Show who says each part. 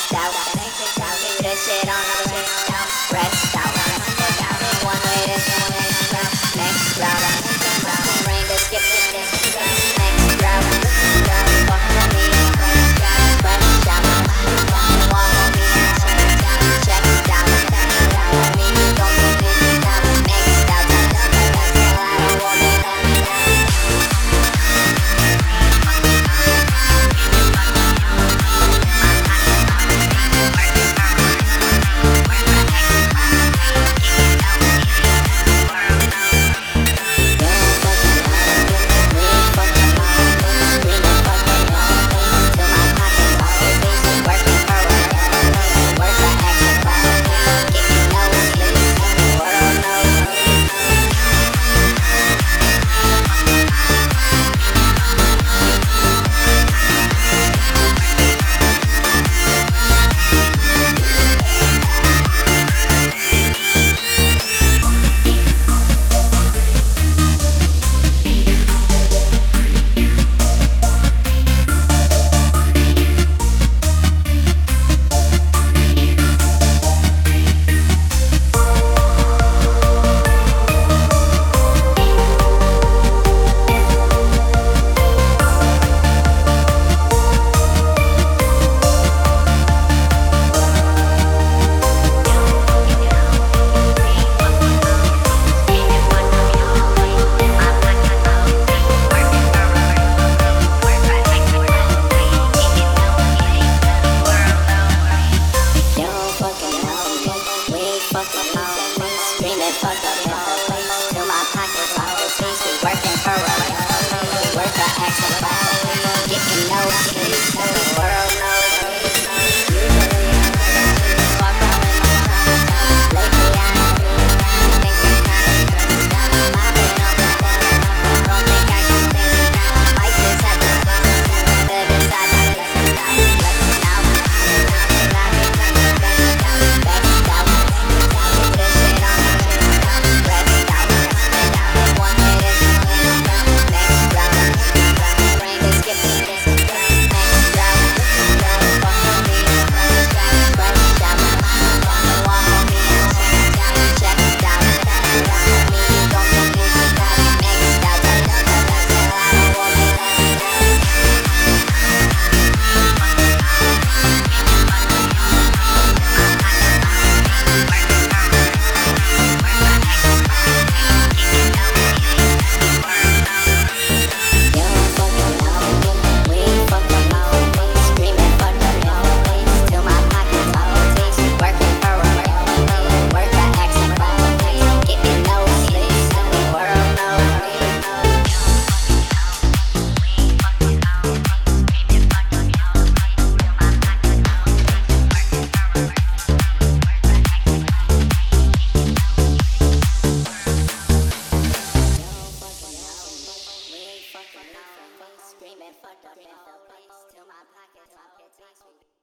Speaker 1: maxed out. Keep this shit on the rest out. Rest out. One way this one next route. Next route. Rain to skip this next route. Fuck with me. Fresh out. Walk on me. Check it out. Me gon' put this out. Maxed out. I don't want it. Screaming, fucked up in the face till my pockets.